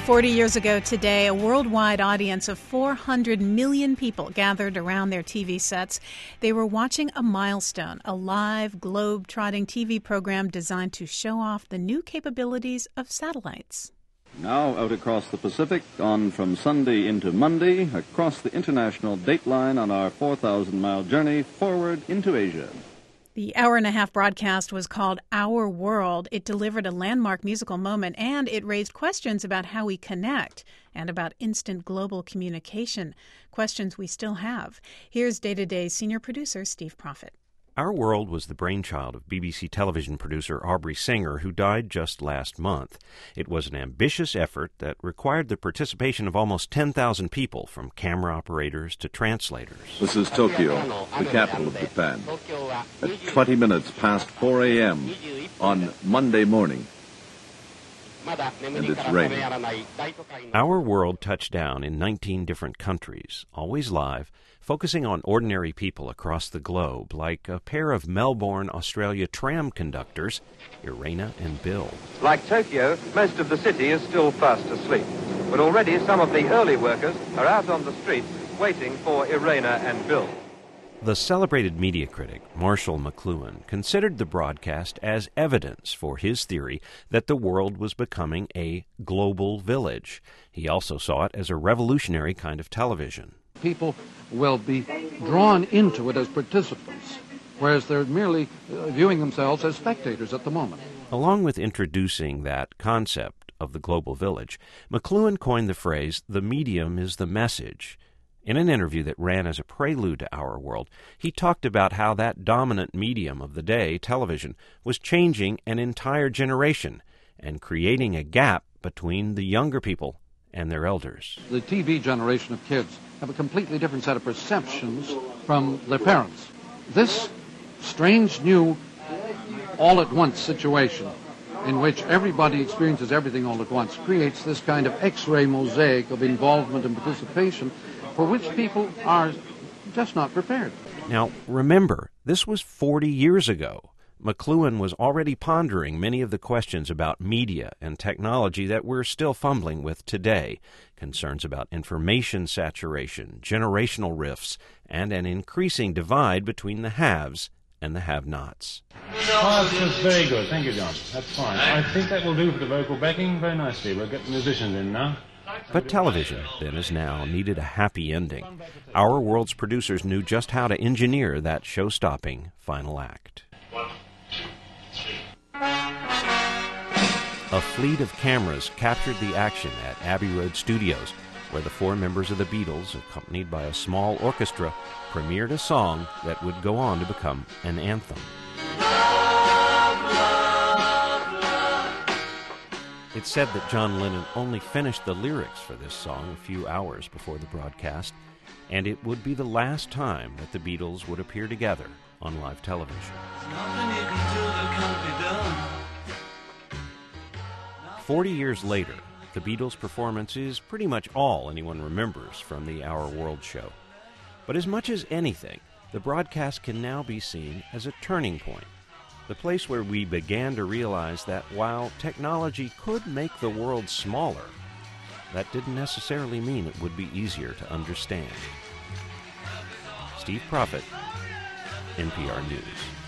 40 years ago today, a worldwide audience of 400 million people gathered around their TV sets. They were watching a milestone, a live, globe-trotting TV program designed to show off the new capabilities of satellites. Now out across the Pacific, on from Sunday into Monday, across the international dateline on our 4,000-mile journey forward into Asia. The hour-and-a-half broadcast was called Our World. It delivered a landmark musical moment, and it raised questions about how we connect and about instant global communication, questions we still have. Here's Day to Day senior producer Steve Proffitt. Our World was the brainchild of BBC television producer Aubrey Singer, who died just last month. It was an ambitious effort that required the participation of almost 10,000 people, from camera operators to translators. This is Tokyo, the capital of Japan, at 20 minutes past 4 a.m. on Monday morning. And it's raining. Our World touched down in 19 different countries, always live, focusing on ordinary people across the globe, like a pair of Melbourne, Australia tram conductors, Irena and Bill. Like Tokyo, most of the city is still fast asleep. But already some of the early workers are out on the streets waiting for Irena and Bill. The celebrated media critic, Marshall McLuhan, considered the broadcast as evidence for his theory that the world was becoming a global village. He also saw it as a revolutionary kind of television. People will be drawn into it as participants, whereas they're merely viewing themselves as spectators at the moment. Along with introducing that concept of the global village, McLuhan coined the phrase, "the medium is the message." In an interview that ran as a prelude to Our World, he talked about how that dominant medium of the day, television, was changing an entire generation and creating a gap between the younger people and their elders. The TV generation of kids have a completely different set of perceptions from their parents. This strange new all-at-once situation in which everybody experiences everything all at once creates this kind of X-ray mosaic of involvement and participation for which people are just not prepared. Now, remember, this was 40 years ago. McLuhan was already pondering many of the questions about media and technology that we're still fumbling with today. Concerns about information saturation, generational rifts, and an increasing divide between the haves and the have-nots. Oh, that's very good. Thank you, John. That's fine. I think that will do for the vocal backing very nicely. We'll get the musicians in now. But television, then as now, needed a happy ending. Our World's producers knew just how to engineer that show-stopping final act. 1, 2, 3. A fleet of cameras captured the action at Abbey Road Studios, where the 4 members of the Beatles, accompanied by a small orchestra, premiered a song that would go on to become an anthem. It's said that John Lennon only finished the lyrics for this song a few hours before the broadcast, and it would be the last time that the Beatles would appear together on live television. 40 years later, the Beatles' performance is pretty much all anyone remembers from the Our World show. But as much as anything, the broadcast can now be seen as a turning point. The place where we began to realize that while technology could make the world smaller, that didn't necessarily mean it would be easier to understand. Steve Proffitt, NPR News.